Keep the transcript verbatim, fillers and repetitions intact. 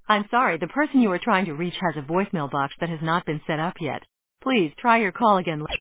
I'm sorry, the person you are trying to reach has a voicemail box that has not been set up yet. Please try your call again later.